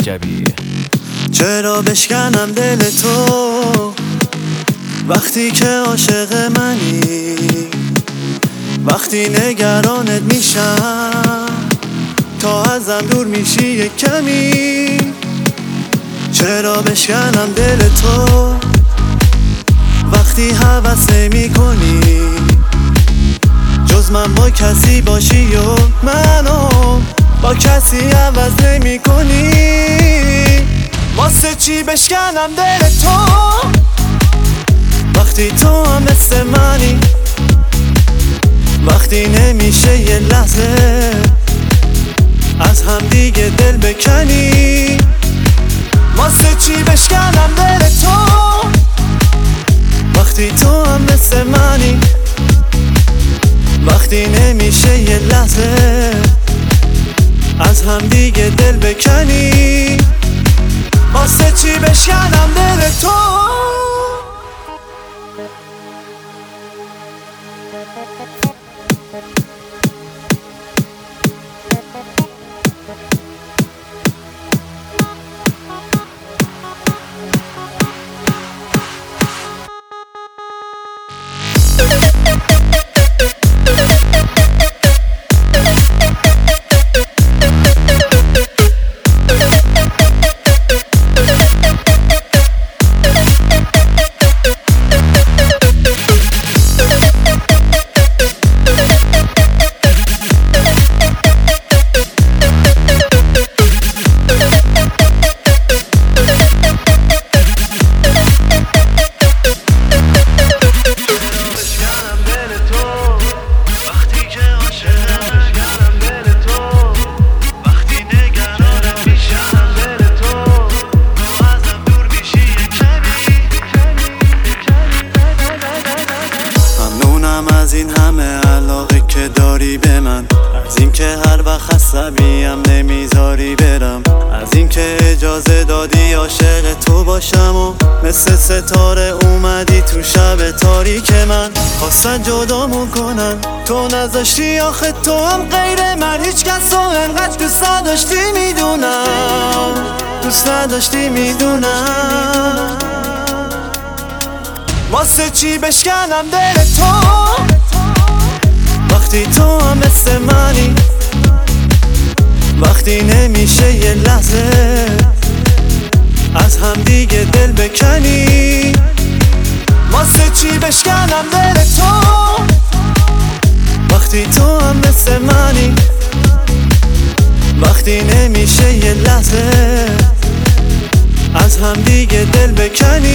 رجبی. چرا بشکنم دل تو وقتی که عاشق منی، وقتی نگرانت میشم تا ازم دور میشی یک کمی. چرا بشکنم دل تو وقتی هوس نمی‌کنی جز من با کسی باشی و منو با کسی عوض نمی‌کنی. واسه چی بشکنم دل تو وقتی تو هم مثل منی، وقتی نمیشه یه لحظه از هم دیگه دل بکنی. واسه چی بشکنم دل تو وقتی تو هم مثل منی، وقتی نمیشه یه لحظه از هم دیگه دل بکنی. واسه چی بشکنم دل تو. از این همه علاقه که داری به من، از این که هر وقت عصبیم نمیذاری برم، از این که اجازه دادی عاشق تو باشم و مثل ستاره اومدی تو شب تاریک من. خواستن جدامون کنن تو نذاشتی، آخه تو هم غیر من هیچ کس رو انقدر دوست نداشتی میدونم، دوست نداشتی میدونم. واسه چی بشکنم دل تو وقتی تو هم مثل منی، وقتی نمیشه یه لحظه از هم دیگه دل بکنی. واسه چی بشکنم دل تو وقتی تو هم مثل منی، وقتی نمیشه یه لحظه از هم دیگه دل بکنی.